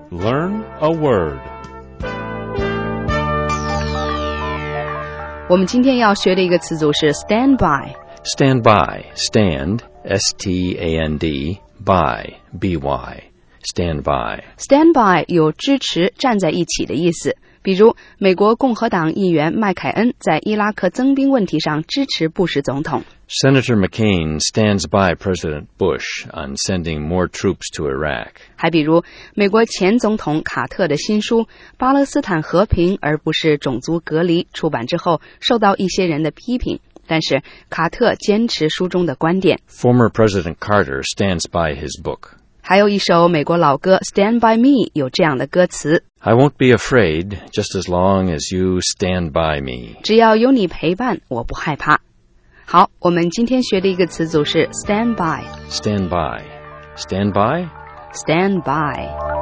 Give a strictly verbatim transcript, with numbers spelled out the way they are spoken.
Learn a word. 我们今天要学的一个词组是 stand by. Stand by, stand, S T A N D, by, B Y, stand by. Stand by 有支持、站在一起的意思。比如，美国共和党议员麦凯恩在伊拉克增兵问题上支持布什总统。 Senator McCain stands by President Bush on sending more troops to Iraq. 还比如，美国前总统卡特的新书《巴勒斯坦和平而不是种族隔离》出版之后，受到一些人的批评。但是卡特坚持书中的观点。 Former President Carter stands by his book. 还有一首美国老歌 Stand by Me 有这样的歌词 I won't be afraid just as long as you stand by me. 只要有你陪伴，我不害怕。好，我们今天学的一个词组是 Stand by. Stand by. Stand by? Stand by.